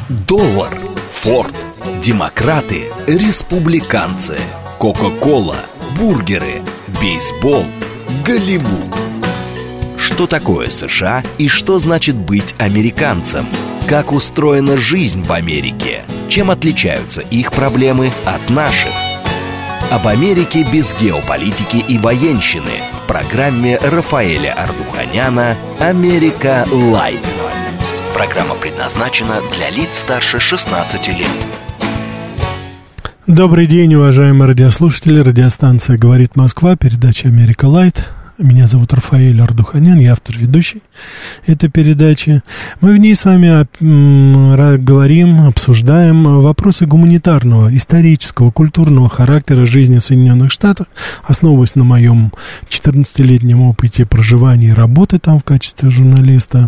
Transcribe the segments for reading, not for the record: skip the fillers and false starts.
Доллар, Форд, демократы, республиканцы, Кока-кола, бургеры, бейсбол, Голливуд. Что такое США и что значит быть американцем? Как устроена жизнь в Америке? Чем отличаются их проблемы от наших? Об Америке без геополитики и военщины в программе Рафаэля Ардуханяна «Америка Лайт». Программа предназначена для лиц старше 16 лет. Добрый день, уважаемые радиослушатели. Радиостанция «Говорит Москва», передача «Америка Лайт». Меня зовут Рафаэль Ардуханян, я автор-ведущий этой передачи. Мы в ней с вами говорим, обсуждаем вопросы гуманитарного, исторического, культурного характера жизни в Соединенных Штатах, основываясь на моем 14-летнем опыте проживания и работы там в качестве журналиста.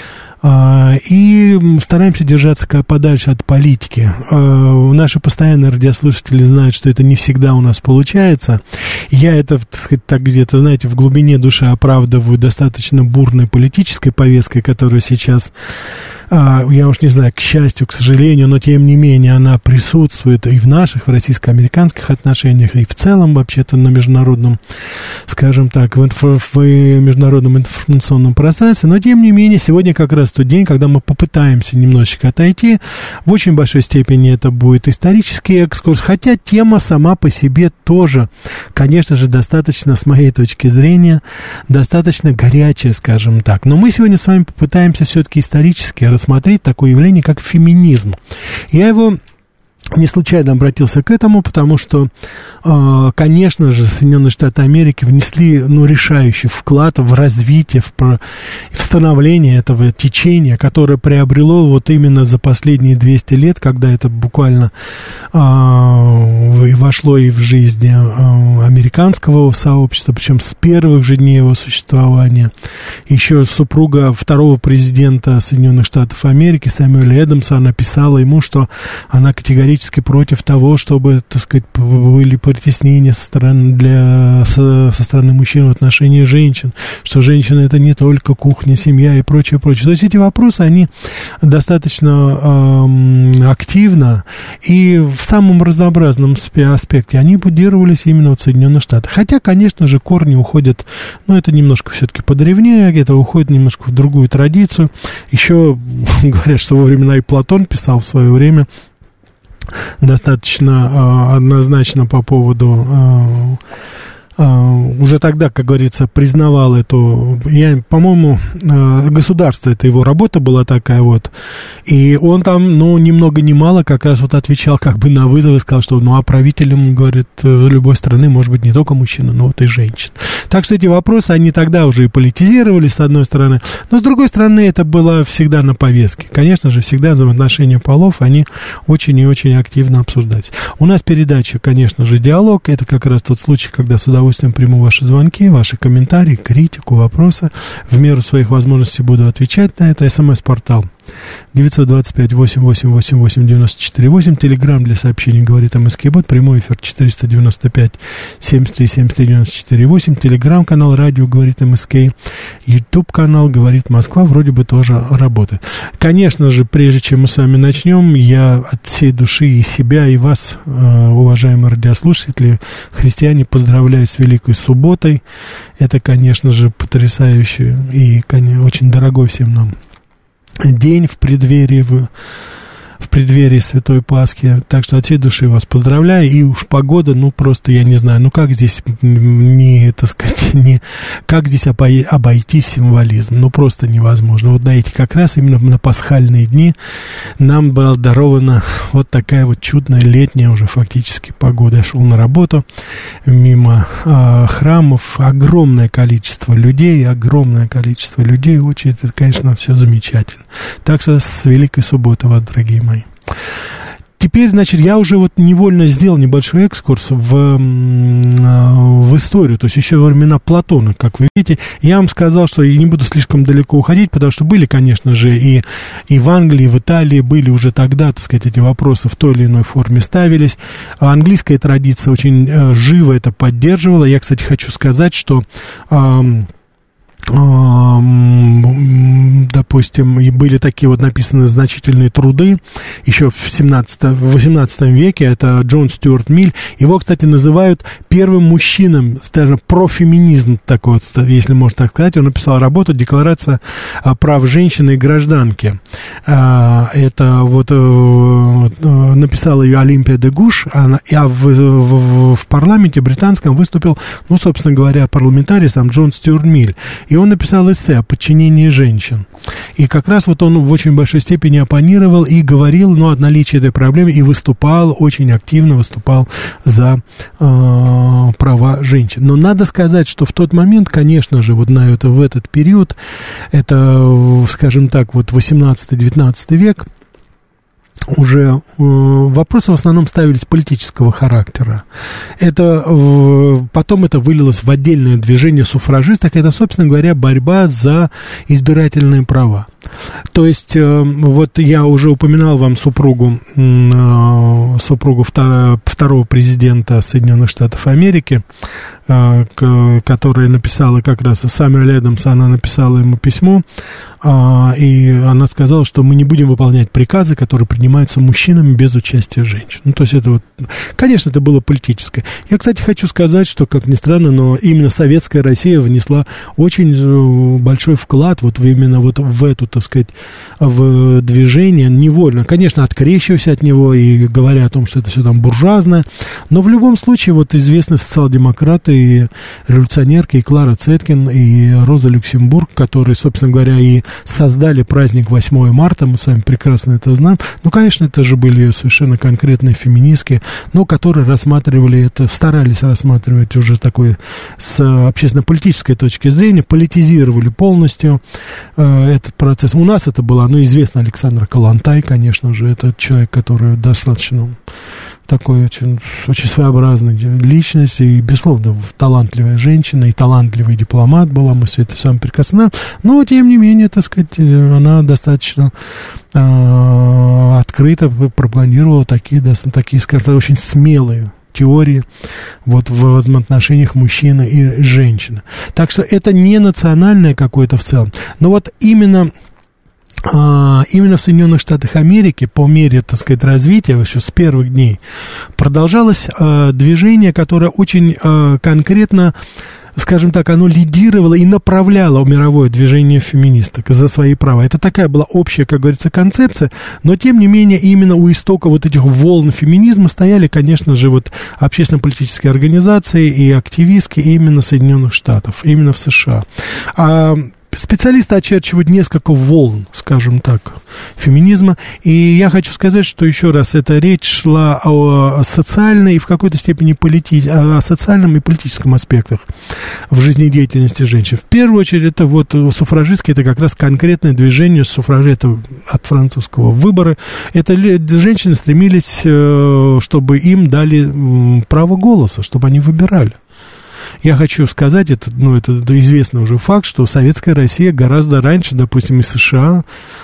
И стараемся держаться подальше от политики. Наши постоянные радиослушатели знают, что это не всегда у нас получается. Я это, так сказать, так где-то, знаете, в глубине души оправдываю достаточно бурной политической повесткой, которая сейчас, я уж не знаю, к счастью, к сожалению, но тем не менее она присутствует и в наших, в российско-американских отношениях, и в целом вообще-то на международном, скажем так, в международном информационном пространстве. Но тем не менее, сегодня как раз тот день, когда мы попытаемся немножечко отойти. В очень большой степени это будет исторический экскурс, хотя тема сама по себе тоже, конечно же, достаточно, с моей точки зрения, достаточно горячая, скажем так. Но мы сегодня с вами попытаемся все-таки исторически рассмотреть такое явление, как феминизм. Я его не случайно обратился к этому, потому что, конечно же, Соединенные Штаты Америки внесли, решающий вклад в развитие, в становление этого течения, которое приобрело вот именно за последние 200 лет, когда это буквально вошло и в жизнь американского сообщества, причем с первых же дней его существования. Еще супруга второго президента Соединенных Штатов Америки, Сэмюэля Эдамса, написала ему, что она категорически против того, чтобы, так сказать, были притеснения со стороны мужчин в отношении женщин, что женщина это не только кухня, семья и прочее, прочее. То есть эти вопросы, они достаточно активно и в самом разнообразном аспекте, они будировались именно в Соединенных Штатах. Хотя, конечно же, корни уходят, это немножко все-таки подревнее, это уходит немножко в другую традицию. Еще говорят, что во времена и Платон писал в свое время достаточно однозначно по поводу, уже тогда, как говорится, признавал эту, по-моему, государство, это его работа была такая вот, и он там, ни много ни мало как раз вот отвечал как бы на вызовы, сказал, что, а правителем, говорит, любой страны может быть не только мужчина, но вот и женщина. Так что эти вопросы, они тогда уже и политизировались, с одной стороны, но с другой стороны, это было всегда на повестке. Конечно же, всегда взаимоотношения полов, они очень и очень активно обсуждались. У нас передача, конечно же, «Диалог», это как раз тот случай, когда с удовольствием приму ваши звонки, ваши комментарии, критику, вопросы. В меру своих возможностей буду отвечать на это. СМС-портал 925-8888-94-8. Телеграм для сообщений «Говорит МСК-бот». Прямой эфир 495-73-73-94-8. Телеграм-канал «Радио Говорит МСК». Ютуб-канал «Говорит Москва» вроде бы тоже работает. Конечно же, прежде чем мы с вами начнем, я от всей души и себя, и вас, уважаемые радиослушатели, христиане, поздравляю с Великой Субботой. Это, конечно же, потрясающий и очень дорогой всем нам день в преддверии Святой Пасхи. Так что от всей души вас поздравляю. И уж погода, просто я не знаю, как здесь как здесь обойти символизм. Просто невозможно. Вот на эти как раз именно на пасхальные дни нам была дарована вот такая вот чудная летняя уже фактически погода. Я шел на работу мимо храмов. Огромное количество людей. Очень, это, конечно, все замечательно. Так что с Великой Субботой вас, дорогие мои. Теперь, значит, я уже невольно сделал небольшой экскурс в историю, то есть еще во времена Платона, как вы видите. Я вам сказал, что я не буду слишком далеко уходить, потому что были, конечно же, и в Англии, и в Италии были уже тогда, так сказать, эти вопросы в той или иной форме ставились. Английская традиция очень живо это поддерживала. Я, кстати, хочу сказать, что допустим, и были такие вот написаны значительные труды еще в 18 веке, это Джон Стюарт Миль. Его, кстати, называют первым мужчином, скажем, профеминизм, такой вот, если можно так сказать. Он написал работу «Декларация прав женщины и гражданки». Это вот написала ее Олимпия де Гуш, а в парламенте британском выступил, ну, собственно говоря, парламентарий сам Джон Стюарт Миль. И он написал эссе о подчинении женщин. И как раз вот он в очень большой степени оппонировал и говорил, ну, о наличии этой проблемы, и выступал, очень активно выступал за права женщин. Но надо сказать, что в тот момент, конечно же, вот в этот период, это, скажем так, вот 18-19 век, уже вопросы в основном ставились политического характера. Потом это вылилось в отдельное движение суфражисток. Это, собственно говоря, борьба за избирательные права. То есть, вот я уже упоминал вам супругу второго президента Соединенных Штатов Америки, которая написала как раз, Саммер Эдамс, она написала ему письмо, и она сказала, что мы не будем выполнять приказы, которые принимаются мужчинами без участия женщин. Ну, то есть это вот, конечно, это было политическое. Я, кстати, хочу сказать, что, как ни странно, но именно советская Россия внесла очень большой вклад вот именно вот в эту, так сказать, в движение невольно. Конечно, открещиваясь от него и говоря о том, что это все там буржуазное, но в любом случае вот известные социал-демократы и революционерки, и Клара Цеткин, и Роза Люксембург, которые, собственно говоря, и создали праздник 8 марта, мы с вами прекрасно это знаем. Ну, конечно, это же были совершенно конкретные феминистки, но которые рассматривали это, старались рассматривать уже такой с общественно-политической точки зрения, политизировали полностью этот процесс. У нас это была, ну, известна Александра Калантай, конечно же, это человек, который достаточно такой очень своеобразной личность и, безусловно, талантливая женщина и талантливый дипломат была, мы все это сами прекрасно знаем, но, тем не менее, так сказать, она достаточно открыто пропагандировала такие, скажем так, очень смелые теории вот в взаимоотношениях мужчины и женщины. Так что это не национальное какое-то в целом, но вот именно в Соединенных Штатах Америки по мере, так сказать, развития еще с первых дней продолжалось движение, которое очень конкретно, скажем так, оно лидировало и направляло мировое движение феминисток за свои права. Это такая была общая, как говорится, концепция, но, тем не менее, именно у истока вот этих волн феминизма стояли, конечно же, вот общественно-политические организации и активистки именно Соединенных Штатов, именно в США. Специалисты очерчивают несколько волн, скажем так, феминизма. И я хочу сказать, что еще раз, эта речь шла о социальной и в какой-то степени о социальном и политическом аспектах в жизнедеятельности женщин. В первую очередь, это вот суфражистские, это как раз конкретное движение суфражей, это от французского выбора. Это женщины стремились, чтобы им дали право голоса, чтобы они выбирали. Я хочу сказать, это известный уже факт, что советская Россия гораздо раньше, допустим, из США,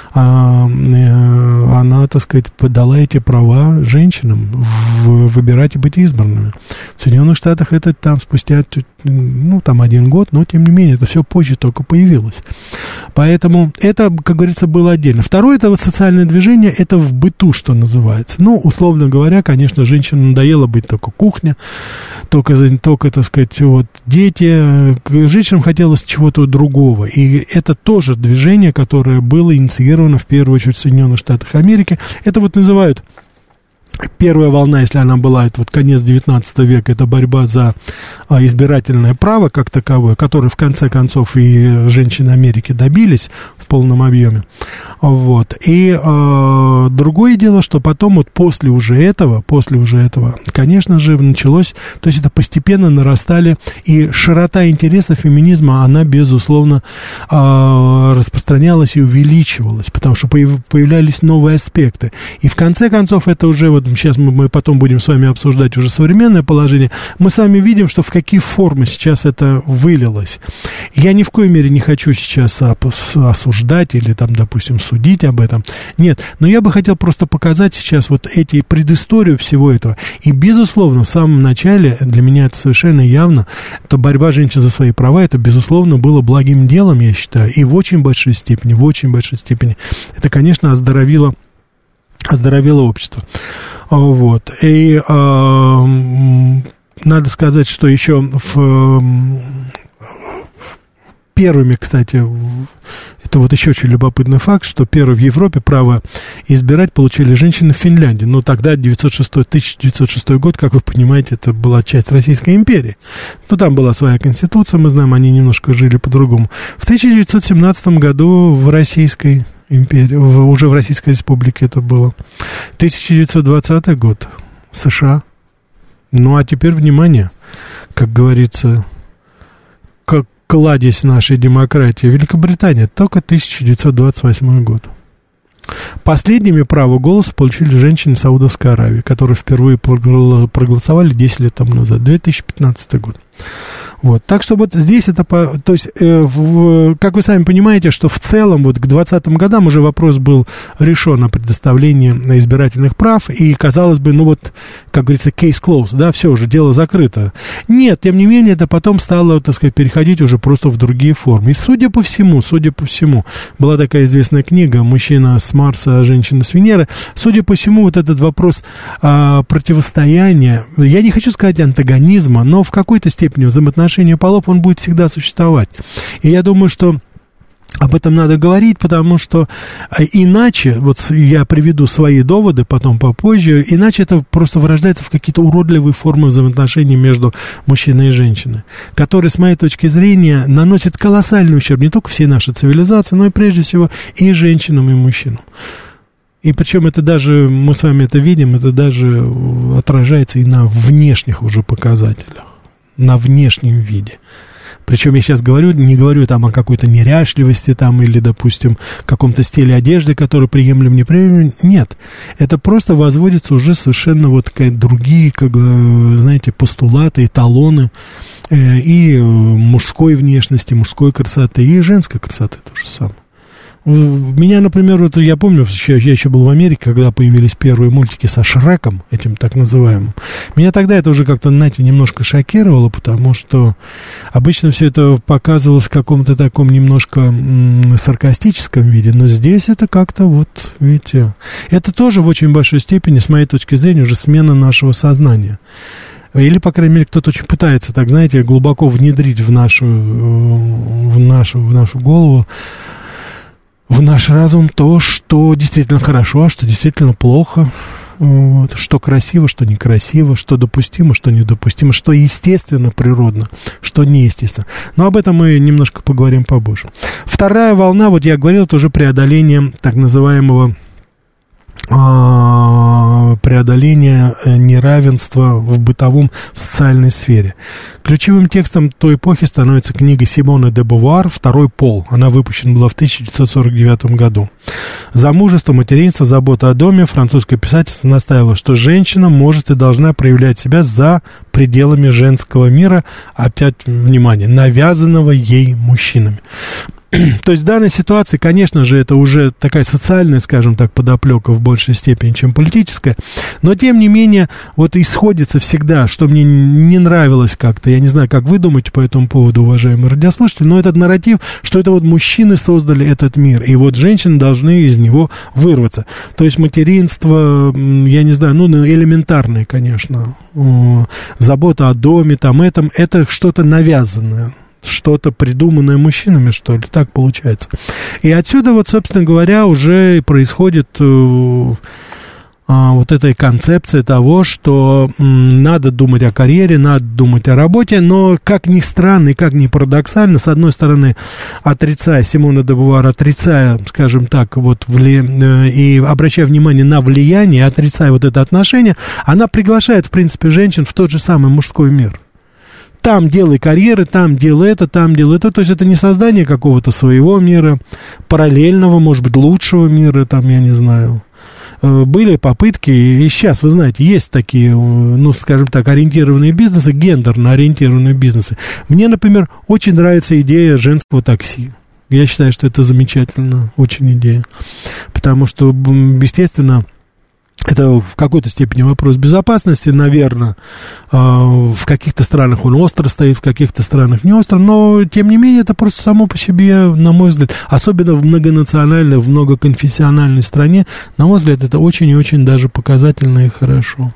она, так сказать, подала эти права женщинам выбирать и быть избранными. В Соединенных Штатах это там спустя, 1 год, но, тем не менее, это все позже только появилось. Поэтому это, как говорится, было отдельно. Второе, это вот социальное движение, это в быту, что называется. Условно говоря, конечно, женщинам надоело быть только кухня, только, так сказать, вот дети. Женщинам хотелось чего-то другого. И это тоже движение, которое было инициировано в первую очередь в Соединенных Штатах Америки. Это вот называют первая волна, если она была, это вот конец 19 века, это борьба за избирательное право как таковое, которое в конце концов и женщины Америки добились в полном объеме. Вот. И другое дело, что потом вот после уже этого, конечно же, началось, то есть это постепенно нарастали, и широта интереса феминизма, она, безусловно, распространялась и увеличивалась, потому что появлялись новые аспекты. И в конце концов, это уже вот сейчас мы потом будем с вами обсуждать уже современное положение, мы с вами видим, что в какие формы сейчас это вылилось. Я ни в коей мере не хочу сейчас осуждать осуждать или там, допустим, судить об этом. Нет, но я бы хотел просто показать сейчас вот эти предысторию всего этого. И, безусловно, в самом начале, для меня это совершенно явно, то борьба женщин за свои права, это, безусловно, было благим делом, я считаю, и в очень большой степени, это, конечно, оздоровило общество. Вот. И надо сказать, что еще первыми, кстати, это вот еще очень любопытный факт, что первый в Европе право избирать получили женщины в Финляндии. Но тогда 1906 год, как вы понимаете, это была часть Российской империи. Ну, там была своя конституция, мы знаем, они немножко жили по-другому. В 1917 году в Российской империи, уже в Российской Республике это было. 1920 год, США. Ну, а теперь, внимание, как говорится, как кладезь нашей демократии, Великобритания, только 1928 год. Последними право голоса получили женщины Саудовской Аравии, которые впервые проголосовали 10 лет тому назад, 2015 год. Вот. Так что вот здесь это, то есть, как вы сами понимаете, что в целом вот к 20-м годам уже вопрос был решен о предоставлении избирательных прав, и, казалось бы, ну вот, как говорится, case closed, да, все, уже дело закрыто. Нет, тем не менее, это потом стало, так сказать, переходить уже просто в другие формы. И судя по всему, была такая известная книга «Мужчина с Марса, а женщина с Венеры». Судя по всему, вот этот вопрос противостояния, я не хочу сказать антагонизма, но в какой-то степени взаимоотношения полов, он будет всегда существовать. И я думаю, что об этом надо говорить, потому что иначе, вот я приведу свои доводы потом попозже, иначе это просто вырождается в какие-то уродливые формы взаимоотношений между мужчиной и женщиной, которые, с моей точки зрения, наносят колоссальный ущерб не только всей нашей цивилизации, но и прежде всего и женщинам, и мужчинам. И причем это даже, мы с вами это видим, это даже отражается и на внешних уже показателях, на внешнем виде. Причем я сейчас не говорю там о какой-то неряшливости там, или, допустим, каком-то стиле одежды, который приемлем, неприемлем. Нет. Это просто возводится уже совершенно вот другие, как бы, знаете, постулаты, эталоны и мужской внешности, мужской красоты, и женской красоты то же самое. Меня, например, вот я помню, я еще был в Америке, когда появились первые мультики со Шреком, этим так называемым. Меня тогда это уже как-то, знаете, немножко шокировало, потому что обычно все это показывалось в каком-то таком немножко саркастическом виде, но здесь это как-то вот, видите, это тоже в очень большой степени, с моей точки зрения, уже смена нашего сознания. Или, по крайней мере, кто-то очень пытается, так, знаете, глубоко внедрить в нашу голову, в наш разум то, что действительно хорошо, а что действительно плохо, вот, что красиво, что некрасиво, что допустимо, что недопустимо, что естественно, природно, что неестественно. Но об этом мы немножко поговорим побольше. Вторая волна, вот я говорил, это уже преодоление так называемого преодоление неравенства в бытовом, в социальной сфере. Ключевым текстом той эпохи становится книга Симоны де Бувуар «Второй пол». Она выпущена была в 1949 году. Замужество, материнство, забота о доме французская писательница наставила, что женщина может и должна проявлять себя за пределами женского мира, опять, внимание, навязанного ей мужчинами. То есть в данной ситуации, конечно же, это уже такая социальная, скажем так, подоплека в большей степени, чем политическая, но тем не менее, вот исходится всегда, что мне не нравилось как-то, я не знаю, как вы думаете по этому поводу, уважаемые радиослушатели, но этот нарратив, что это вот мужчины создали этот мир, и вот женщины должны из него вырваться. То есть материнство, я не знаю, ну, элементарное, конечно, забота о доме, там, это что-то навязанное. Что-то придуманное мужчинами, что ли, так получается. И отсюда вот, собственно говоря, уже происходит вот эта концепция того, что надо думать о карьере, надо думать о работе, но, как ни странно и как ни парадоксально, с одной стороны, отрицая, Симона де Бувуар, отрицая, скажем так, вот, и обращая внимание на влияние, отрицая вот это отношение, она приглашает, в принципе, женщин в тот же самый мужской мир. Там делай карьеры, там делай это, там делай это. То есть это не создание какого-то своего мира, параллельного, может быть, лучшего мира, там, я не знаю. Были попытки, и сейчас, вы знаете, есть такие, ну, скажем так, ориентированные бизнесы, гендерно ориентированные бизнесы. Мне, например, очень нравится идея женского такси. Я считаю, что это замечательно, очень идея. Потому что, естественно, это в какой-то степени вопрос безопасности, наверное. В каких-то странах он остро стоит, в каких-то странах не остро, но, тем не менее, это просто само по себе, на мой взгляд, особенно в многонациональной, в многоконфессиональной стране, на мой взгляд, это очень и очень даже показательно и хорошо.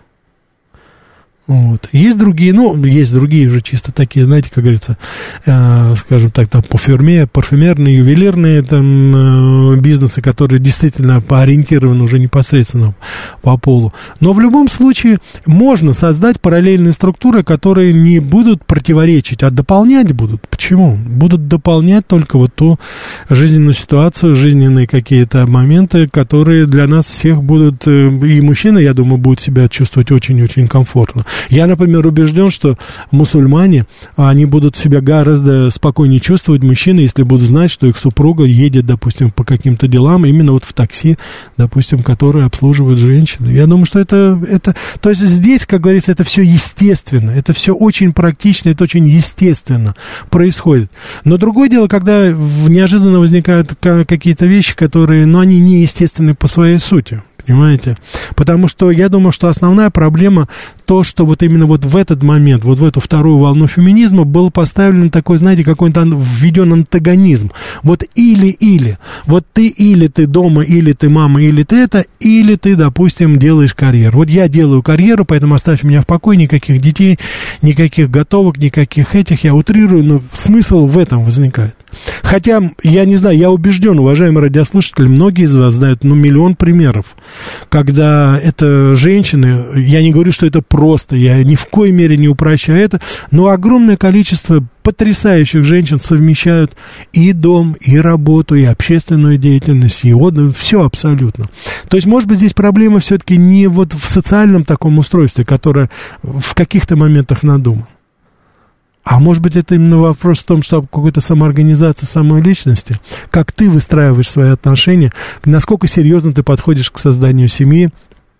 Вот. Есть другие уже чисто такие, знаете, как говорится, скажем так, там, парфюмерные, ювелирные там, бизнесы, которые действительно ориентированы уже непосредственно по полу. Но в любом случае можно создать параллельные структуры, которые не будут противоречить, а дополнять будут. Почему? Будут дополнять только вот ту жизненную ситуацию, жизненные какие-то моменты, которые для нас всех будут, и мужчина, я думаю, будет себя чувствовать очень-очень комфортно. Я, например, убежден, что мусульмане, они будут себя гораздо спокойнее чувствовать, мужчины, если будут знать, что их супруга едет, допустим, по каким-то делам, именно вот в такси, допустим, которое обслуживает женщины. Я думаю, что это... То есть здесь, как говорится, это все естественно, это все очень практично, это очень естественно происходит. Но другое дело, когда неожиданно возникают какие-то вещи, которые, они неестественны по своей сути. Понимаете? Потому что я думаю, что основная проблема то, что вот именно вот в этот момент, вот в эту вторую волну феминизма был поставлен такой, знаете, какой-то введен антагонизм. Вот или. Вот или ты дома, или ты мама, или ты это, или ты, допустим, делаешь карьеру. Вот я делаю карьеру, поэтому оставь меня в покое, никаких детей, никаких готовок, никаких этих, я утрирую, но смысл в этом возникает. Хотя, я не знаю, я убежден, уважаемые радиослушатели, многие из вас знают, миллион примеров, когда это женщины, я не говорю, что это просто, я ни в коей мере не упрощаю это, но огромное количество потрясающих женщин совмещают и дом, и работу, и общественную деятельность, и отдых, все абсолютно. То есть, может быть, здесь проблема все-таки не вот в социальном таком устройстве, которое в каких-то моментах надумано. А может быть, это именно вопрос в том, что какой-то самоорганизация самой личности, как ты выстраиваешь свои отношения, насколько серьезно ты подходишь к созданию семьи,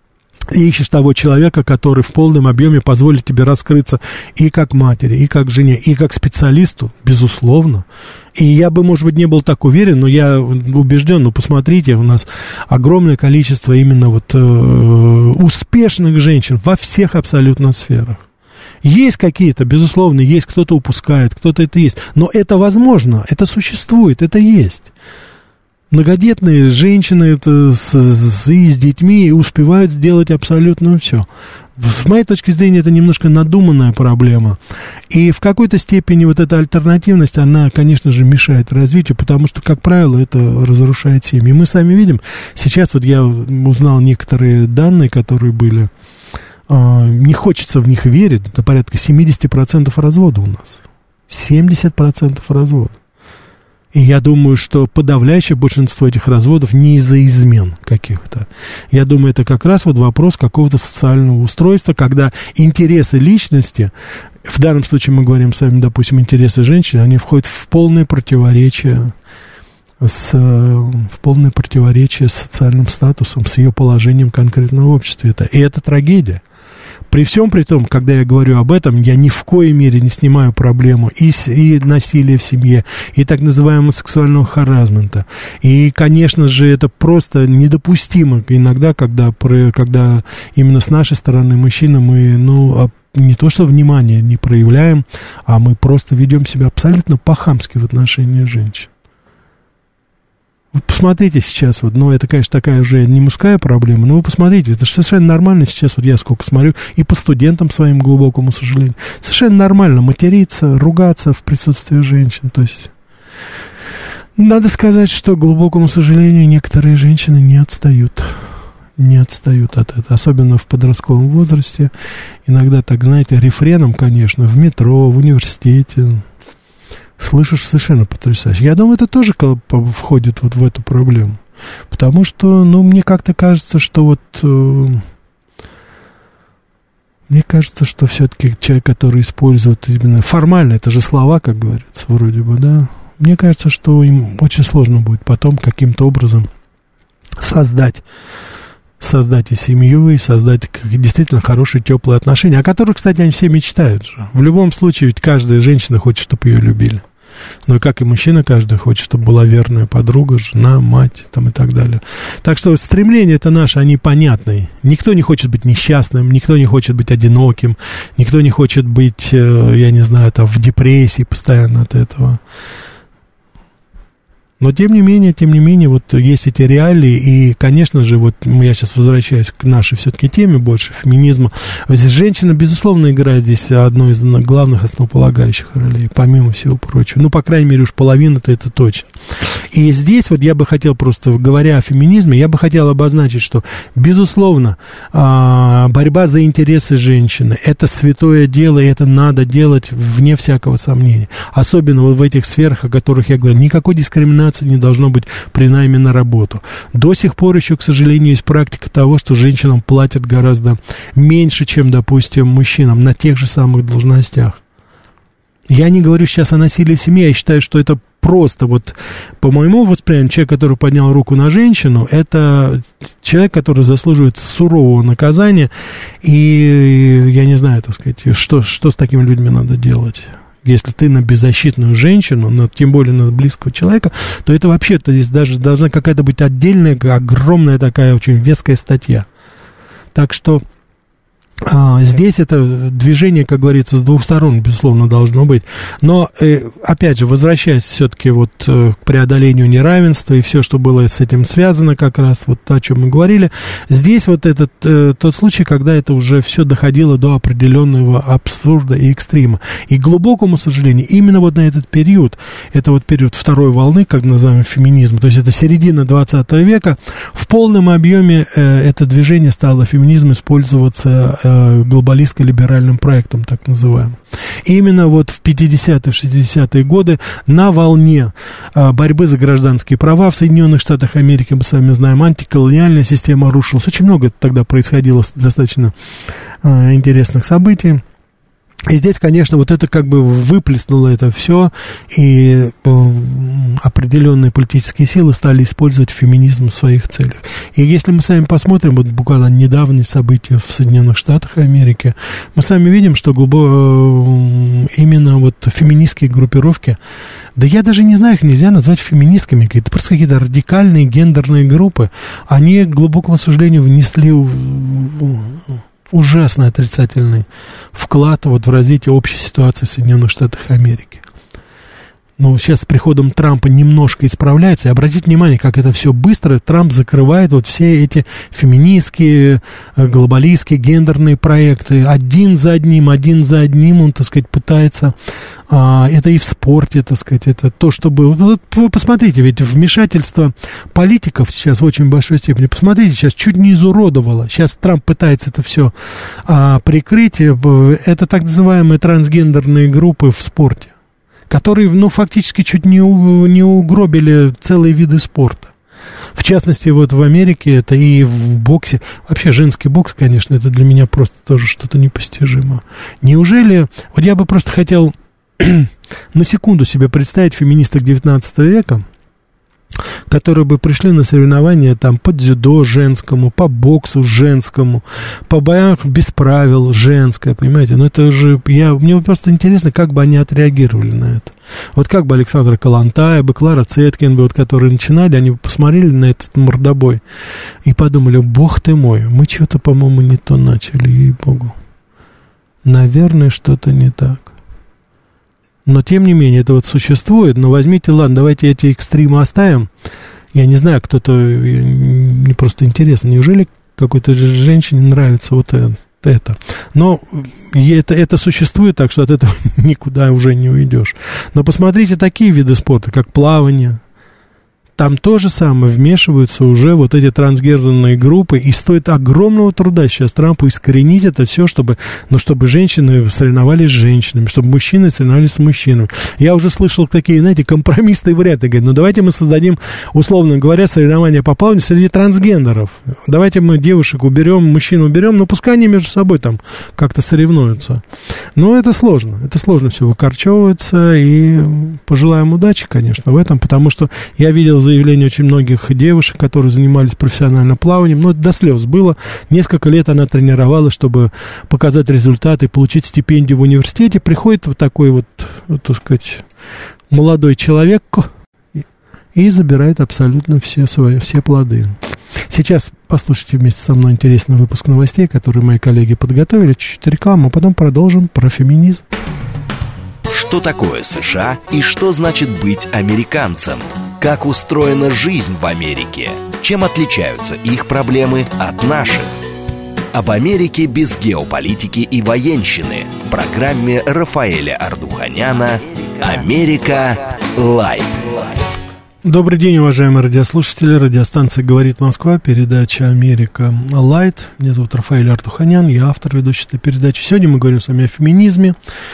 и ищешь того человека, который в полном объеме позволит тебе раскрыться и как матери, и как жене, и как специалисту, безусловно. И я бы, может быть, не был так уверен, но я убежден, посмотрите, у нас огромное количество именно вот успешных женщин во всех абсолютно сферах. Есть какие-то, безусловно, есть, кто-то упускает, кто-то это есть. Но это возможно, это существует, это есть. Многодетные женщины с детьми успевают сделать абсолютно все. С моей точки зрения, это немножко надуманная проблема. И в какой-то степени вот эта альтернативность, она, конечно же, мешает развитию, потому что, как правило, это разрушает семьи. Мы сами видим, сейчас вот я узнал некоторые данные, которые были... Не хочется в них верить, это порядка 70% развода у нас. 70% развода. И я думаю, что подавляющее большинство этих разводов не из-за измен каких-то. Я думаю, это как раз вот вопрос какого-то социального устройства, когда интересы личности, в данном случае мы говорим с вами, допустим, интересы женщины, они входят в полное противоречие с социальным статусом, с ее положением конкретно в обществе. И это трагедия. При всем при том, когда я говорю об этом, я ни в коей мере не снимаю проблему и насилия в семье, и так называемого сексуального харассмента. И, конечно же, это просто недопустимо иногда, когда именно с нашей стороны, мужчины, мы, не то что внимание не проявляем, а мы просто ведем себя абсолютно по-хамски в отношении женщин. Вы посмотрите сейчас, это, конечно, такая уже не мужская проблема, но вы посмотрите, это же совершенно нормально сейчас, я сколько смотрю, и по студентам своим, глубокому сожалению, совершенно нормально материться, ругаться в присутствии женщин, то есть, надо сказать, что, к глубокому сожалению, некоторые женщины не отстают от этого, особенно в подростковом возрасте, иногда, так, знаете, рефреном, конечно, в метро, в университете, слышишь совершенно потрясающе. Я думаю, это тоже входит вот в эту проблему. Потому что, мне как-то кажется, что мне кажется, что все-таки человек, который использует именно формально, это же слова, как говорится, вроде бы, да. Мне кажется, что им очень сложно будет потом каким-то образом создать и семью, и создать действительно хорошие, теплые отношения, о которых, кстати, они все мечтают же. В любом случае, ведь каждая женщина хочет, чтобы ее любили. Ну и как и мужчина, каждый хочет, чтобы была верная подруга, жена, мать там, и так далее. Так что стремления-то наши, они понятны. Никто не хочет быть несчастным, никто не хочет быть одиноким, никто не хочет быть, я не знаю, там, в депрессии постоянно от этого. Но, тем не менее, вот есть эти реалии, и, конечно же, вот я сейчас возвращаюсь к нашей все-таки теме больше, феминизма. Здесь женщина, безусловно, играет здесь одну из главных основополагающих ролей, помимо всего прочего. Ну, по крайней мере, уж половина-то это точно. И здесь вот я бы хотел просто, говоря о феминизме, я бы хотел обозначить, что, безусловно, борьба за интересы женщины – это святое дело, и это надо делать вне всякого сомнения. Особенно вот в этих сферах, о которых я говорю, никакой дискриминации не должно быть при найме на работу. До сих пор еще, к сожалению, есть практика того, что женщинам платят гораздо меньше, чем, допустим, мужчинам на тех же самых должностях. Я не говорю сейчас о насилии в семье, я считаю, что это просто вот по моему восприятию, человек, который поднял руку на женщину, это человек, который заслуживает сурового наказания, и я не знаю, так сказать, что с такими людьми надо делать. Если ты на беззащитную женщину, тем более на близкого человека, то это вообще-то здесь даже должна какая-то быть отдельная, огромная такая очень веская статья. Так что здесь это движение, как говорится, с двух сторон, безусловно, должно быть. Но, опять же, возвращаясь все-таки вот к преодолению неравенства и все, что было с этим связано, как раз вот о чем мы говорили, здесь вот этот тот случай, когда это уже все доходило до определенного абсурда и экстрима. И, к глубокому сожалению, именно вот на этот период, это вот период второй волны, как называемый феминизм, то есть это середина 20 века, в полном объеме это движение стало, феминизм, использоваться глобалистско-либеральным проектом, так называемым. И именно вот в 50-е, 60-е годы на волне борьбы за гражданские права в Соединенных Штатах Америки, мы с вами знаем, антиколониальная система рушилась. Очень много тогда происходило достаточно интересных событий. И здесь, конечно, вот это как бы выплеснуло это все, и определенные политические силы стали использовать феминизм в своих целях. И если мы с вами посмотрим, вот буквально недавние события в Соединенных Штатах Америки, мы с вами видим, что именно вот феминистские группировки, да я даже не знаю, их нельзя назвать феминистками, это просто какие-то радикальные гендерные группы, они, к глубокому сожалению, внесли ужасно отрицательный вклад вот в развитие общей ситуации в Соединенных Штатах Америки. Ну, сейчас с приходом Трампа немножко исправляется. И обратите внимание, как это все быстро. Трамп закрывает вот все эти феминистские, глобалистские, гендерные проекты. Один за одним он, так сказать, пытается... это и в спорте, так сказать, это то, чтобы... Вот вы посмотрите, ведь вмешательство политиков сейчас в очень большой степени, посмотрите, сейчас чуть не изуродовало. Сейчас Трамп пытается это все прикрыть. Это так называемые трансгендерные группы в спорте, которые, ну, фактически чуть не угробили целые виды спорта. В частности, вот в Америке это и в боксе. Вообще, женский бокс, конечно, это для меня просто тоже что-то непостижимое. Неужели... Вот я бы просто хотел на секунду себе представить феминисток 19 века, которые бы пришли на соревнования там по дзюдо женскому, по боксу женскому, по боям без правил женское, понимаете? Ну, это же... Мне просто интересно, как бы они отреагировали на это. Вот как бы Александра Коллонтаева, Клара Цеткин, вот, которые начинали, они бы посмотрели на этот мордобой и подумали: бог ты мой, мы что-то, по-моему, не то начали, ей-богу. Наверное, что-то не так. Но, тем не менее, это вот существует. Но возьмите, ладно, давайте эти экстримы оставим. Я не знаю, кто-то... Мне просто интересно, неужели какой-то женщине нравится вот это? Но это существует, так что от этого никуда уже не уйдешь. Но посмотрите такие виды спорта, как плавание. Там то же самое, вмешиваются уже вот эти трансгендерные группы, и стоит огромного труда сейчас Трампу искоренить это все, чтобы женщины соревновались с женщинами, чтобы мужчины соревновались с мужчинами. Я уже слышал такие, знаете, компромиссные варианты. Говорят, ну давайте мы создадим, условно говоря, соревнования по плаванию среди трансгендеров. Давайте мы девушек уберем, мужчин уберем, но пускай они между собой там как-то соревнуются. Но это сложно все выкорчевывается, и пожелаем удачи, конечно, в этом, потому что я видел заявление очень многих девушек, которые занимались профессиональным плаванием, но это до слез было. Несколько лет она тренировалась, чтобы показать результаты, получить стипендию в университете. Приходит вот такой вот, так сказать, молодой человек и забирает абсолютно все плоды. Сейчас послушайте вместе со мной интересный выпуск новостей, которые мои коллеги подготовили, чуть-чуть рекламу, а потом продолжим про феминизм. Что такое США и что значит быть американцем? Как устроена жизнь в Америке? Чем отличаются их проблемы от наших? Об Америке без геополитики и военщины в программе Рафаэля Ардуханяна «Америка Лайт». Добрый день, уважаемые радиослушатели. Радиостанция «Говорит Москва», передача «Америка Лайт». Меня зовут Рафаэль Ардуханян, я автор ведущей этой передачи. Сегодня мы говорим с вами о феминизме.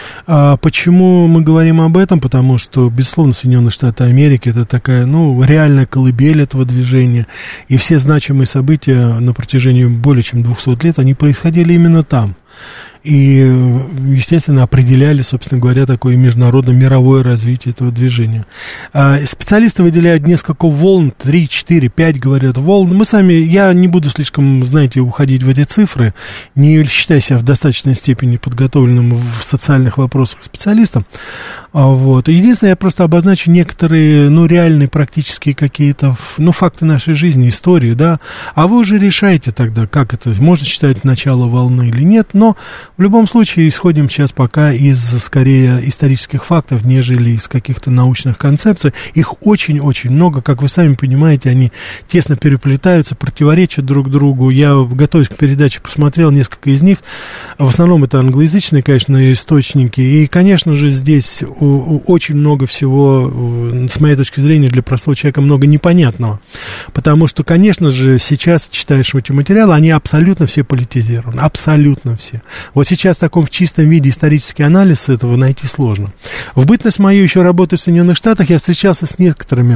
Почему мы говорим об этом? Потому что, безусловно, Соединенные Штаты Америки — это такая, реальная колыбель этого движения. И все значимые события на протяжении более чем 200 лет, они происходили именно там. И, естественно, определяли, собственно говоря, такое международное мировое развитие этого движения. Специалисты выделяют несколько волн, 3, 4, 5, говорят, волн. Я не буду слишком, уходить в эти цифры, не считаю себя в достаточной степени подготовленным в социальных вопросах специалистом. Единственное, я просто обозначу некоторые, реальные практические какие-то, факты нашей жизни, истории, да. А вы уже решаете тогда, как это, можно считать начало волны или нет, но в любом случае исходим сейчас пока из, скорее, исторических фактов, нежели из каких-то научных концепций. Их очень-очень много, как вы сами понимаете, они тесно переплетаются, противоречат друг другу. Я, готовясь к передаче, посмотрел несколько из них. В основном это англоязычные, конечно, источники. И, конечно же, здесь очень много всего, с моей точки зрения, для простого человека много непонятного. Потому что, конечно же, сейчас читаешь эти материалы, они абсолютно все политизированы. Абсолютно все. Вот сейчас в таком в чистом виде исторический анализ этого найти сложно. В бытность мою еще работаю в Соединенных Штатах, я встречался с некоторыми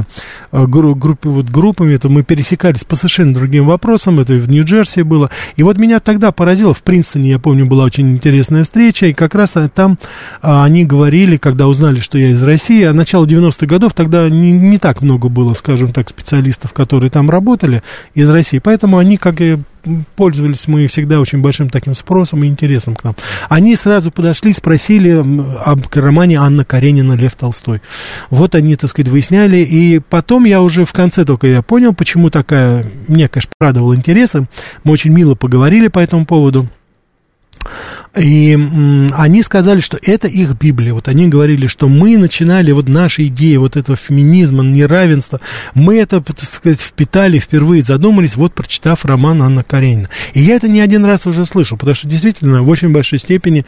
группами, это мы пересекались по совершенно другим вопросам, это в Нью-Джерси было. И вот меня тогда поразило, в Принстоне, я помню, была очень интересная встреча, и как раз там они говорили, когда узнали, что я из России, а начало 90-х годов, тогда не так много было, скажем так, специалистов, которые там работали из России, поэтому они, как и пользовались мы всегда очень большим таким спросом и интересом к нам. Они сразу подошли, спросили об романе Анна Каренина «Лев Толстой». Вот они, выясняли, и потом я уже в конце только я понял, почему такая, меня, конечно, порадовал интересом. Мы очень мило поговорили по этому поводу. И они сказали, что это их Библия. Вот они говорили, что мы начинали, наши идеи этого феминизма, неравенства, мы это, впитали впервые, задумались, прочитав роман Анна Каренина. И я это не один раз уже слышал, потому что действительно в очень большой степени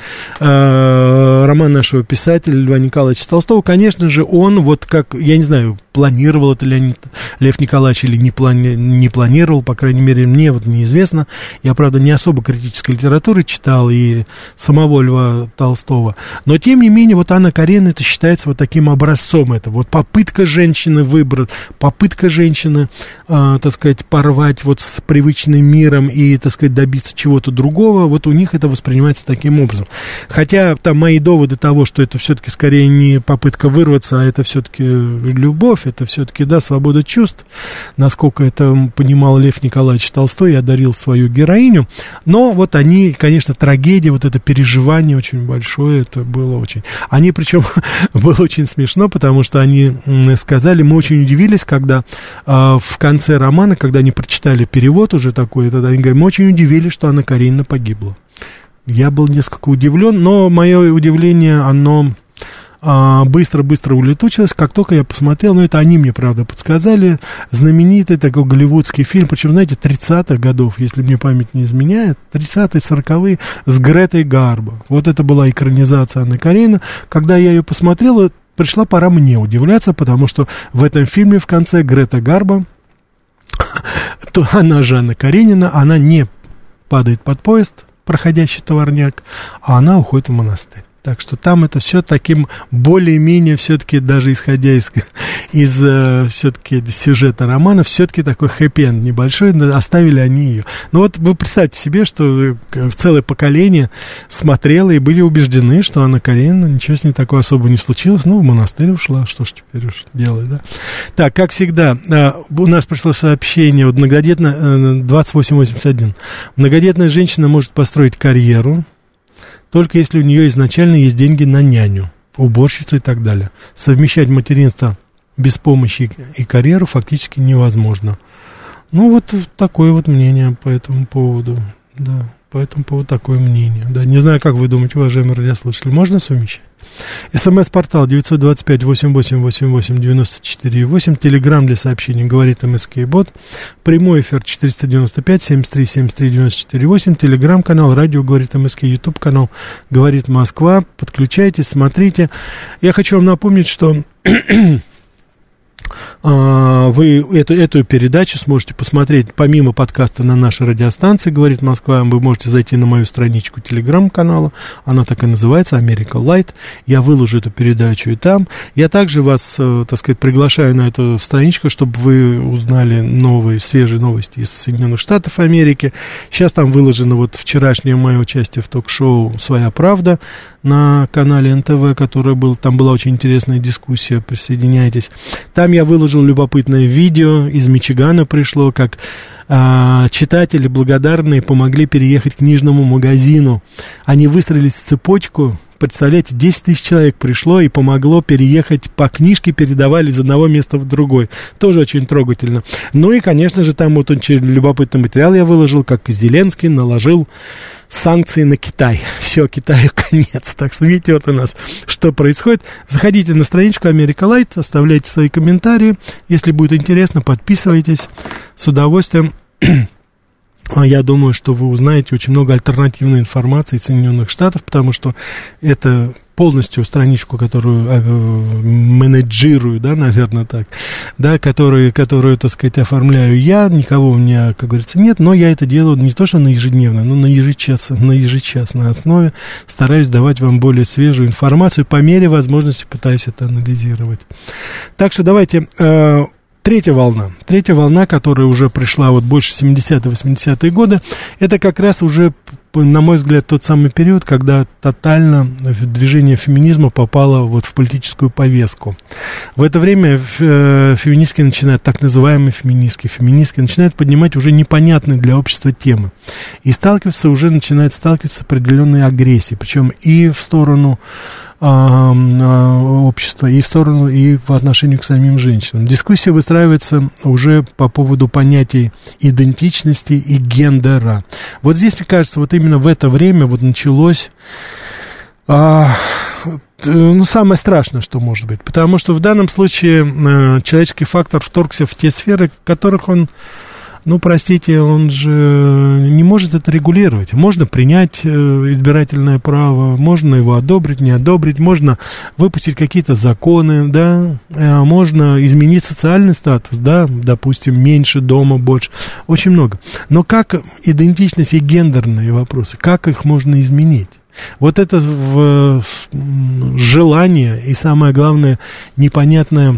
роман нашего писателя Льва Николаевича Толстого, конечно же, он, я не знаю, планировал это Лев Николаевич или не планировал, по крайней мере, мне неизвестно. Я, правда, не особо критической литературы читал и самого Льва Толстого. Но, тем не менее, Анна Каренина это считается таким образцом. Это попытка женщины выбрать, попытка женщины, порвать с привычным миром и, добиться чего-то другого. У них это воспринимается таким образом. Хотя там мои доводы того, что это все-таки скорее не попытка вырваться, а это все-таки любовь, это все-таки, свобода чувств, насколько это понимал Лев Николаевич Толстой и одарил свою героиню. Но они, конечно, трагедия, это переживание очень большое, это было очень... Они, причем, было очень смешно, потому что они сказали, мы очень удивились, когда в конце романа, когда они прочитали перевод уже такой, тогда они говорят, мы очень удивились, что Анна Каренина погибла. Я был несколько удивлен, но мое удивление, оно... быстро-быстро улетучилось, как только я посмотрел, это они мне, правда, подсказали, знаменитый такой голливудский фильм, причем, 30-х годов, если мне память не изменяет, 30-е, 40-е, с Гретой Гарбо. Это была экранизация Анны Каренина. Когда я ее посмотрел, пришла пора мне удивляться, потому что в этом фильме в конце Грета Гарбо, то она же Анна Каренина, она не падает под поезд, проходящий товарняк, а она уходит в монастырь. Так что там это все таким более-менее все-таки, даже исходя из все-таки сюжета романа, все-таки такой хэппи-энд небольшой, оставили они ее. Вы представьте себе, что целое поколение смотрело и были убеждены, что Анна Каренина, ничего с ней такого особо не случилось, в монастырь ушла, что ж теперь уж делать, да? Так, как всегда, у нас пришло сообщение, многодетная, 2881, многодетная женщина может построить карьеру, только если у нее изначально есть деньги на няню. уборщицу и так далее. Совмещать материнство без помощи и карьеру фактически невозможно. Ну, вот такое вот мнение по этому поводу. Да, по этому поводу такое мнение. Да, не знаю, как вы думаете, уважаемые радиослушатели, можно совмещать? СМС-портал 925-88-88-94-8. Телеграм для сообщений говорит МСК-бот. Прямой эфир 495-73-73-94-8. Телеграм-канал радио говорит МСК. Ютуб-канал говорит Москва. Подключайтесь, смотрите. Я хочу вам напомнить, что вы эту передачу сможете посмотреть помимо подкаста на нашей радиостанции «Говорит Москва». Вы можете зайти на мою страничку телеграм-канала. Она так и называется «Америка Лайт». Я выложу эту передачу и там. Я также вас, так сказать, приглашаю на эту страничку, чтобы вы узнали новые, свежие новости из Соединенных Штатов Америки. Сейчас там выложено вот вчерашнее мое участие в ток-шоу «Своя правда» на канале НТВ, которое было. Там была очень интересная дискуссия. Присоединяйтесь. Там я выложил любопытное видео, из Мичигана пришло, как читатели благодарные помогли переехать к книжному магазину. Они выстроились в цепочку, представляете, 10 тысяч человек пришло и помогло переехать по книжке, передавали из одного места в другой. Тоже очень трогательно. Ну и, конечно же, там вот очень любопытный материал я выложил, как Зеленский наложил санкции на Китай. Все, Китаю конец. Так что видите, вот у нас что происходит. Заходите на страничку Америка Лайт, оставляйте свои комментарии. Если будет интересно, подписывайтесь. С удовольствием. Я думаю, что вы узнаете очень много альтернативной информации из Соединенных Штатов, потому что это полностью страничку, которую менеджирую, да, наверное, так, да, которую, так сказать, оформляю я, никого у меня, как говорится, нет, но я это делаю не то, что на ежедневной, но на ежечасной основе, стараюсь давать вам более свежую информацию, по мере возможности пытаюсь это анализировать. Так что давайте... Третья волна, которая уже пришла вот больше 70-80-е годы, это как раз уже, на мой взгляд, тот самый период, когда тотально движение феминизма попало вот в политическую повестку. В это время феминистки начинают, так называемые феминистки начинают поднимать уже непонятные для общества темы. И начинают сталкиваться с определенной агрессией, причем и в сторону общества, и в сторону, и по отношению к самим женщинам. Дискуссия выстраивается уже по поводу понятий идентичности и гендера. Вот здесь, мне кажется, вот именно в это время вот началось самое страшное, что может быть. Потому что в данном случае человеческий фактор вторгся в те сферы, в которых он, простите, он же не может это регулировать. Можно принять избирательное право, можно его одобрить, не одобрить, можно выпустить какие-то законы, да, можно изменить социальный статус, да, допустим, меньше дома, больше, очень много. Но как идентичность и гендерные вопросы, как их можно изменить? Вот это желание и, самое главное, непонятная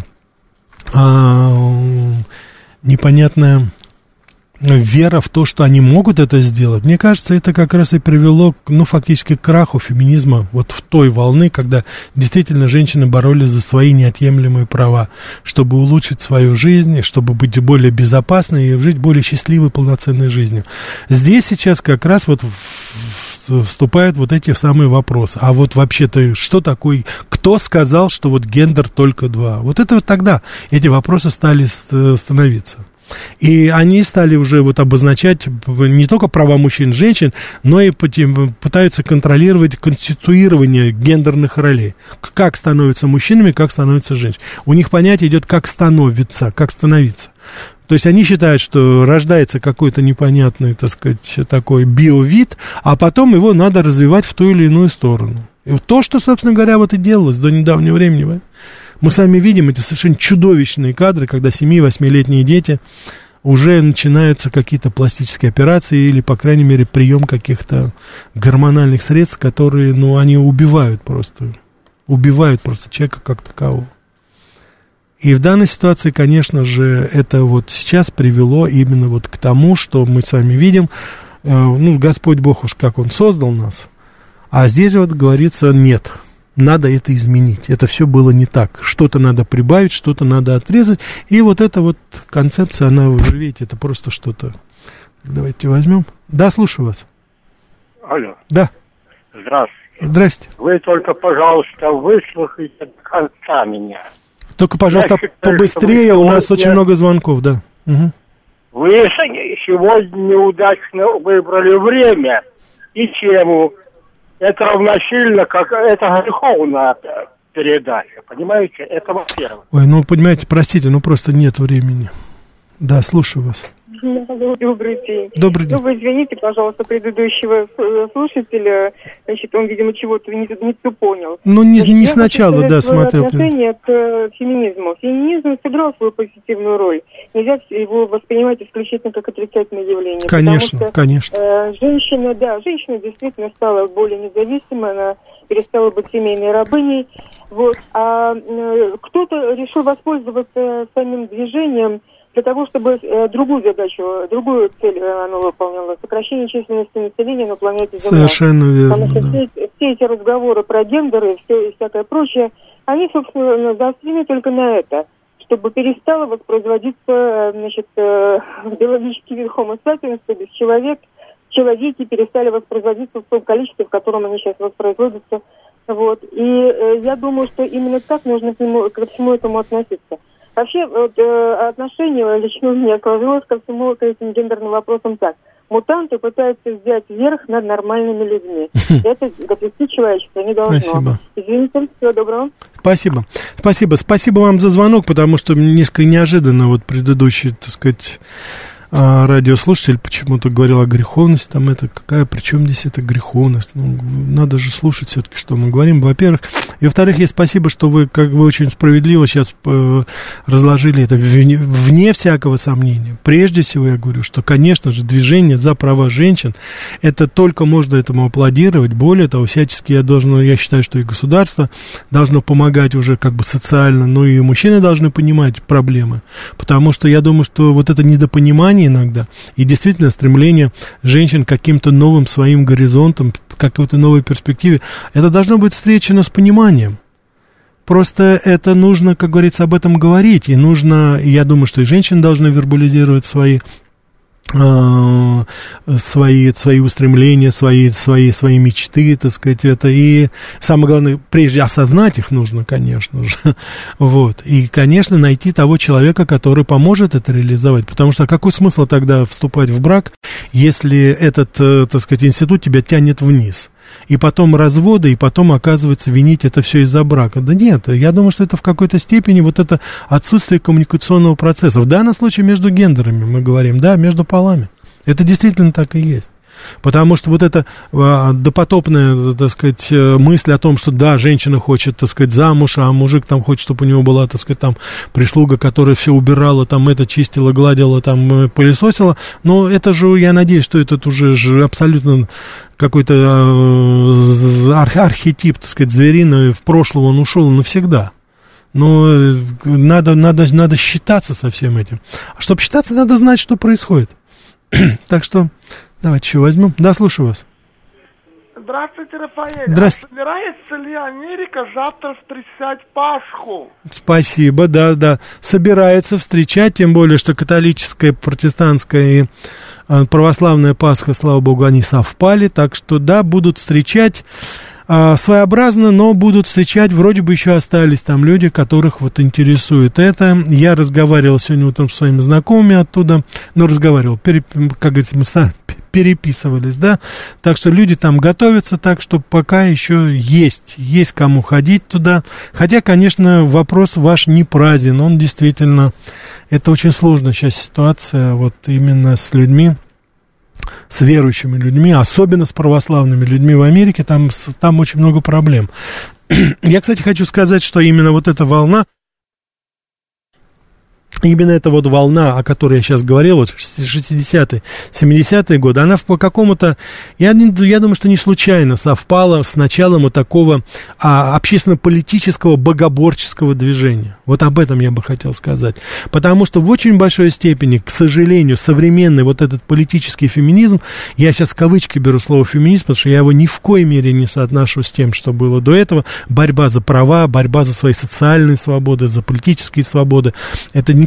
вера в то, что они могут это сделать, мне кажется, это как раз и привело, фактически к краху феминизма вот в той волны, когда действительно женщины боролись за свои неотъемлемые права, чтобы улучшить свою жизнь, чтобы быть более безопасной и жить более счастливой, полноценной жизнью. Здесь сейчас как раз вот вступают вот эти самые вопросы. А вот вообще-то что такое, кто сказал, что вот гендер только два? Вот это вот тогда эти вопросы стали становиться. И они стали уже вот обозначать не только права мужчин и женщин, но и пытаются контролировать конституирование гендерных ролей. Как становятся мужчинами, как становятся женщинами. У них понятие идет как становиться. То есть они считают, что рождается какой-то непонятный, так сказать, такой биовид, а потом его надо развивать в ту или иную сторону. И то, что, собственно говоря, вот и делалось до недавнего времени. Мы с вами видим эти совершенно чудовищные кадры, когда 7-8-летние дети уже начинаются какие-то пластические операции или, по крайней мере, прием каких-то гормональных средств, которые, они убивают просто человека как такового. И в данной ситуации, конечно же, это вот сейчас привело именно вот к тому, что мы с вами видим, Господь Бог уж как Он создал нас, а здесь вот говорится нет. Надо это изменить. Это все было не так. Что-то надо прибавить, что-то надо отрезать. И вот эта вот концепция, она, вы же видите, это просто что-то. Давайте возьмем. Да, слушаю вас. Алло. Да. Здравствуйте. Здрасте. Вы только, пожалуйста, выслушайте до конца меня. Только, пожалуйста, побыстрее, у нас очень много звонков, да. Угу. Вы сегодня неудачно выбрали время и тему. Это равносильно, как это греховная передача, понимаете? Это во-первых. Ой, ну, понимаете, простите, ну просто нет времени. Да, слушаю вас. Добрый день. Добрый день. Ну, вы извините, пожалуйста, предыдущего слушателя. Значит, он, видимо, чего-то не то понял. Ну, не сначала, да, смотрел. Отношение к феминизму. Феминизм сыграл свою позитивную роль. Нельзя его воспринимать исключительно как отрицательное явление. Конечно, потому что, конечно. Женщина действительно стала более независимой, она перестала быть семейной рабыней. Вот. А кто-то решил воспользоваться самим движением для того, чтобы другую задачу, другую цель оно выполнило. Сокращение численности населения на планете Земля. Совершенно верно, потому что все эти разговоры про гендеры и всякое прочее, они, собственно, заострены только на это, чтобы перестало воспроизводиться, значит, биологический вид Homo sapiens, то есть человеки перестали воспроизводиться в том количестве, в котором они сейчас воспроизводятся. Вот. И я думаю, что именно так нужно ко всему этому относиться. Вообще, вот, отношение лично у меня сложилось ко всему к этим гендерным вопросам так. Мутанты пытаются взять верх над нормальными людьми. Это допустить человечество не должно. Спасибо. Извините, всего доброго. Спасибо. Спасибо вам за звонок, потому что несколько неожиданно вот предыдущий, так сказать, радиослушатель почему-то говорил о греховности, там это причем здесь эта греховность? Ну, надо же слушать все-таки, что мы говорим, во-первых. И во-вторых, ей спасибо, что вы очень справедливо сейчас разложили это вне всякого сомнения. Прежде всего я говорю, что, конечно же, движение за права женщин, это только можно этому аплодировать. Более того, всячески я считаю, что и государство должно помогать уже как бы социально, но и мужчины должны понимать проблемы. Потому что я думаю, что вот это недопонимание иногда, и действительно стремление женщин к каким-то новым своим горизонтам, к какой-то новой перспективе, это должно быть встречено с пониманием. Просто это нужно, как говорится, об этом говорить, и я думаю, что и женщины должны вербализировать свои устремления, свои мечты, так сказать, это, и самое главное, прежде осознать их нужно, конечно же, вот, и, конечно, найти того человека, который поможет это реализовать, потому что какой смысл тогда вступать в брак, если этот, так сказать, институт тебя тянет вниз? И потом разводы, и потом, оказывается, винить это все из-за брака. Да нет, я думаю, что это в какой-то степени вот это отсутствие коммуникационного процесса. В данном случае между гендерами мы говорим, да, между полами. Это действительно так и есть. Потому что вот эта допотопная, так сказать, мысль о том, что да, женщина хочет, так сказать, замуж, а мужик там хочет, чтобы у него была, так сказать, там прислуга, которая все убирала, там это чистила, гладила, там пылесосила, но это же, я надеюсь, что этот уже абсолютно какой-то архетип, так сказать, звериный, в прошлое он ушел навсегда. Но надо считаться со всем этим. А чтобы считаться, надо знать, что происходит. Так что давайте еще возьмем. Да, слушаю вас. Здравствуйте, Рафаэль. Здравствуйте. А собирается ли Америка завтра встречать Пасху? Спасибо, да. Собирается встречать, тем более, что католическая, протестантская и православная Пасха, слава богу, они совпали. Так что, да, будут встречать своеобразно, но будут встречать, вроде бы еще остались там люди, которых вот интересует это. Я разговаривал сегодня утром с своими знакомыми оттуда, как говорится, мы переписывались, да, так что люди там готовятся, так что пока еще есть кому ходить туда, хотя, конечно, вопрос ваш не празден, он действительно, это очень сложная сейчас ситуация, вот именно с людьми, с верующими людьми, особенно с православными людьми в Америке, там очень много проблем. Я, кстати, хочу сказать, что именно вот эта волна, о которой я сейчас говорил, вот 60-е, 70-е годы, она по какому-то, я думаю, что не случайно совпала с началом вот такого общественно-политического богоборческого движения. Вот об этом я бы хотел сказать. Потому что в очень большой степени, к сожалению, современный вот этот политический феминизм, я сейчас в кавычки беру слово феминизм, потому что я его ни в коей мере не соотношу с тем, что было до этого, борьба за права, борьба за свои социальные свободы, за политические свободы, это никак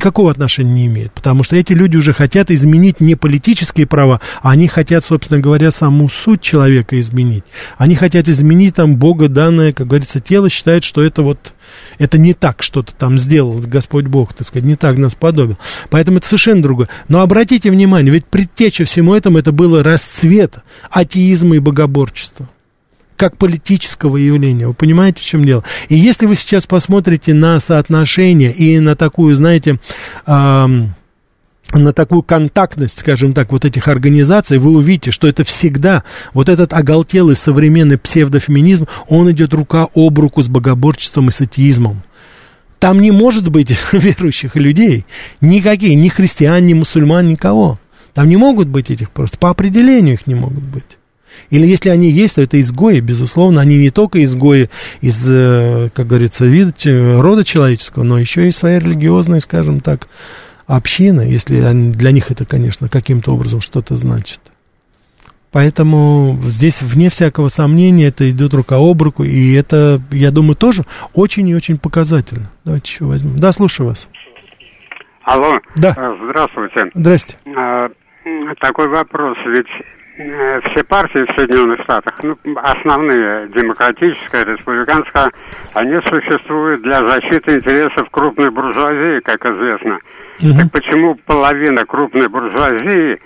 никакого отношения не имеет, потому что эти люди уже хотят изменить не политические права, а они хотят, собственно говоря, саму суть человека изменить. Они хотят изменить там Бога данное, как говорится, тело считает, что это вот, это не так что-то там сделал Господь Бог, так сказать, не так нас подобил. Поэтому это совершенно другое. Но обратите внимание, ведь предтеча всему этому это было расцвет атеизма и богоборчества как политического явления. Вы понимаете, в чем дело? И если вы сейчас посмотрите на соотношение и на такую, знаете, на такую контактность, скажем так, вот этих организаций, вы увидите, что это всегда, вот этот оголтелый современный псевдофеминизм, он идет рука об руку с богоборчеством и с атеизмом. Там не может быть верующих людей, никаких, ни христиан, ни мусульман, никого. Там не могут быть этих просто, по определению их не могут быть. Или если они есть, то это изгои, безусловно, они не только изгои из, как говорится, рода человеческого, но еще и своей религиозной, скажем так, общины, если для них это, конечно, каким-то образом что-то значит. Поэтому здесь, вне всякого сомнения, это идет рука об руку, и это, я думаю, тоже очень и очень показательно. Давайте еще возьмем. Да, слушаю вас. Алло. Да. Здравствуйте. Здрасте. Такой вопрос, ведь все партии в Соединенных Штатах, основные, демократическая, республиканская, они существуют для защиты интересов крупной буржуазии, как известно. Так почему половина крупной буржуазии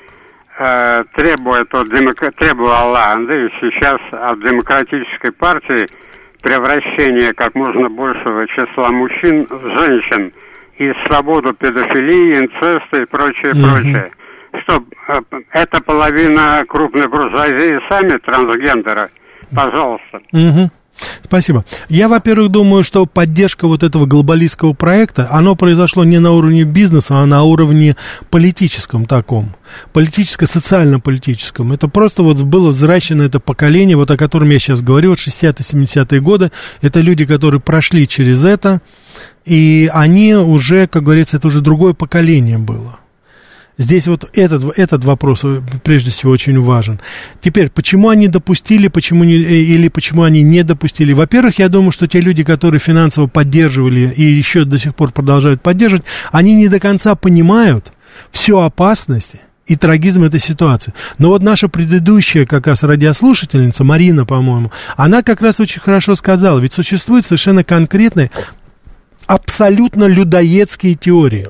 требовала, да и сейчас от демократической партии превращения как можно большего числа мужчин в женщин и свободу педофилии, инцеста и прочее. Что эта половина крупной буржуазии сами трансгендеры? Пожалуйста. Спасибо. Я, во-первых, думаю, что поддержка вот этого глобалистского проекта, оно произошло не на уровне бизнеса, а на уровне политическом таком. Социально-политическом. Это просто вот было взращено это поколение, вот о котором я сейчас говорю, вот 60-70-е годы. Это люди, которые прошли через это, и они уже, как говорится, это уже другое поколение было. Здесь вот этот вопрос, прежде всего, очень важен. Теперь, почему они допустили, почему они не допустили? Во-первых, я думаю, что те люди, которые финансово поддерживали и еще до сих пор продолжают поддерживать, они не до конца понимают всю опасность и трагизм этой ситуации. Но вот наша предыдущая как раз радиослушательница, Марина, по-моему, она как раз очень хорошо сказала, ведь существуют совершенно конкретные, абсолютно людоедские теории.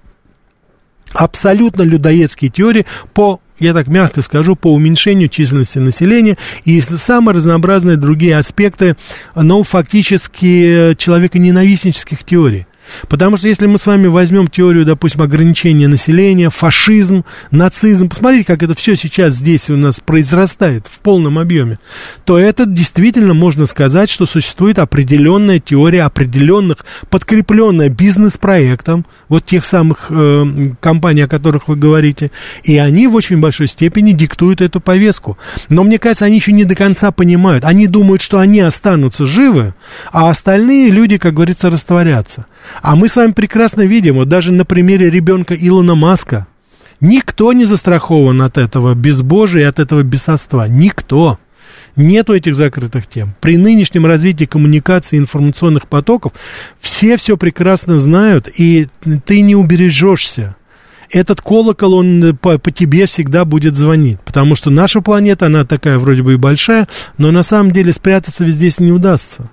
Абсолютно людоедские теории по, я так мягко скажу, по уменьшению численности населения и самые разнообразные другие аспекты, но фактически человеконенавистнических теорий. Потому что если мы с вами возьмем теорию, допустим, ограничения населения, фашизм, нацизм, посмотрите, как это все сейчас здесь у нас произрастает в полном объеме, то это действительно можно сказать, что существует определенная теория определенных, подкрепленная бизнес-проектом, вот тех самых компаний, о которых вы говорите, и они в очень большой степени диктуют эту повестку. Но мне кажется, они еще не до конца понимают. Они думают, что они останутся живы, а остальные люди, как говорится, растворятся. А мы с вами прекрасно видим, вот даже на примере ребенка Илона Маска, никто не застрахован от этого безбожия, от этого бесовства. Никто. Нету этих закрытых тем. При нынешнем развитии коммуникации и информационных потоков все прекрасно знают, и ты не убережешься. Этот колокол, он по тебе всегда будет звонить, потому что наша планета, она такая вроде бы и большая, но на самом деле спрятаться ведь здесь не удастся.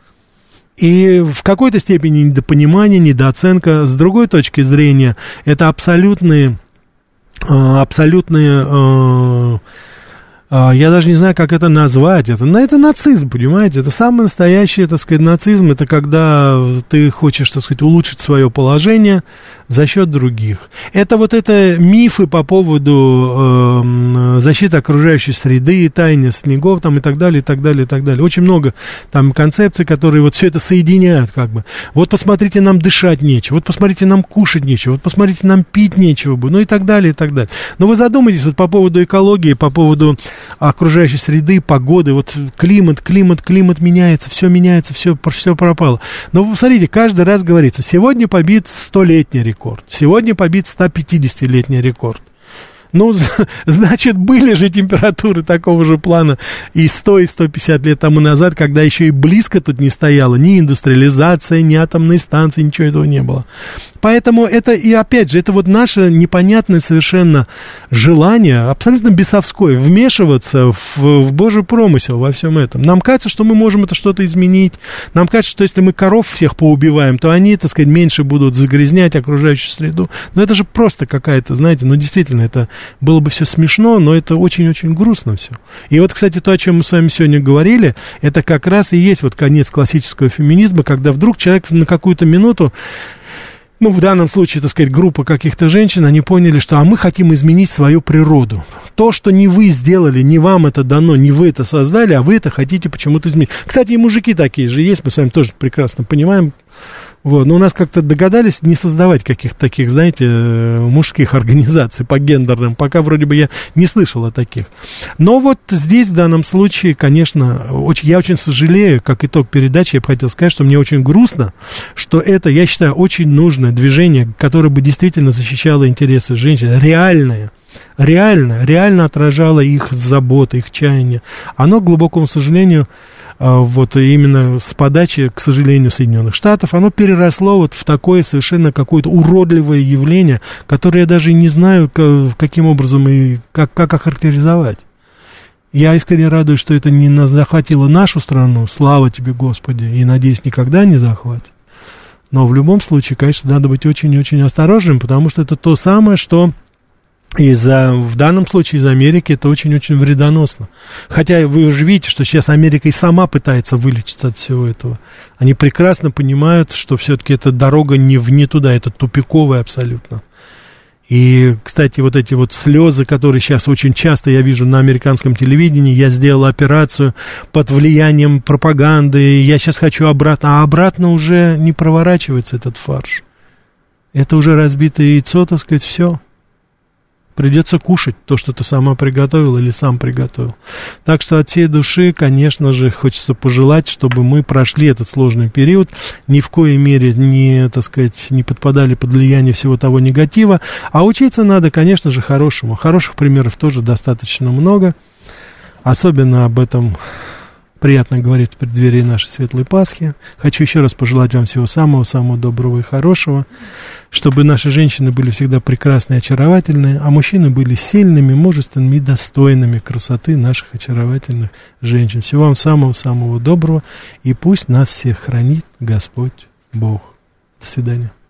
И в какой-то степени недопонимание, недооценка. С другой точки зрения, это абсолютные, я даже не знаю, как это назвать. Это нацизм, понимаете? Это самый настоящий, так сказать, нацизм. Это когда ты хочешь, так сказать, улучшить свое положение за счет других. Это мифы по поводу защиты окружающей среды, таяния снегов там, и так далее, и так далее, и так далее. Очень много там концепций, которые вот все это соединяют как бы. Вот посмотрите, нам дышать нечего, вот посмотрите, нам кушать нечего, вот посмотрите, нам пить нечего будет, ну и так далее, и так далее. Но вы задумайтесь вот по поводу экологии, по поводу окружающей среды, погоды, вот климат меняется, все пропало. Но вы посмотрите, каждый раз говорится, сегодня побит 100-летний рекорд, сегодня побит 150-летний рекорд. Ну, значит, были же температуры такого же плана и 100, и 150 лет тому назад, когда еще и близко тут не стояло ни индустриализация, ни атомной станции, ничего этого не было. Поэтому это, и опять же, это вот наше непонятное совершенно желание, абсолютно бесовское, вмешиваться в Божий промысел во всем этом. Нам кажется, что мы можем это что-то изменить. Нам кажется, что если мы коров всех поубиваем, то они, так сказать, меньше будут загрязнять окружающую среду. Но это же просто какая-то, знаете, ну, действительно, это было бы все смешно, но это очень-очень грустно все. И вот, кстати, то, о чем мы с вами сегодня говорили, это как раз и есть вот конец классического феминизма, когда вдруг человек на какую-то минуту, ну, в данном случае, так сказать, группа каких-то женщин, они поняли, что мы хотим изменить свою природу. То, что не вы сделали, не вам это дано, не вы это создали, а вы это хотите почему-то изменить. Кстати, и мужики такие же есть, мы с вами тоже прекрасно понимаем. Вот. Но у нас как-то догадались не создавать каких-то таких, знаете, мужских организаций по гендерным. Пока вроде бы я не слышал о таких. Но вот здесь, в данном случае, конечно, я очень сожалею, как итог передачи, я бы хотел сказать, что мне очень грустно, что это, я считаю, очень нужное движение, которое бы действительно защищало интересы женщин, реально отражало их заботы, их чаяния. Оно, к глубокому сожалению, вот именно с подачи, к сожалению, Соединенных Штатов, оно переросло вот в такое совершенно какое-то уродливое явление, которое я даже не знаю, каким образом и как охарактеризовать. Я искренне радуюсь, что это не захватило нашу страну, слава тебе, Господи, и, надеюсь, никогда не захватит. Но в любом случае, конечно, надо быть очень-очень осторожным, потому что это то самое, что... в данном случае из Америки это очень-очень вредоносно. Хотя вы уже видите, что сейчас Америка и сама пытается вылечиться от всего этого. Они прекрасно понимают, что все-таки эта дорога не туда, это тупиковая абсолютно. И, кстати, вот эти вот слезы, которые сейчас очень часто я вижу на американском телевидении, я сделал операцию под влиянием пропаганды, я сейчас хочу обратно, а обратно уже не проворачивается этот фарш. Это уже разбитое яйцо, так сказать, все. Придется кушать то, что ты сама приготовила или сам приготовил. Так что от всей души, конечно же, хочется пожелать, чтобы мы прошли этот сложный период, ни в коей мере не, так сказать, не подпадали под влияние всего того негатива. А учиться надо, конечно же, хорошему. Хороших примеров тоже достаточно много. Особенно об этом приятно говорить в преддверии нашей Светлой Пасхи. Хочу еще раз пожелать вам всего самого-самого доброго и хорошего, чтобы наши женщины были всегда прекрасны и очаровательны, а мужчины были сильными, мужественными и достойными красоты наших очаровательных женщин. Всего вам самого-самого доброго, и пусть нас всех хранит Господь Бог. До свидания.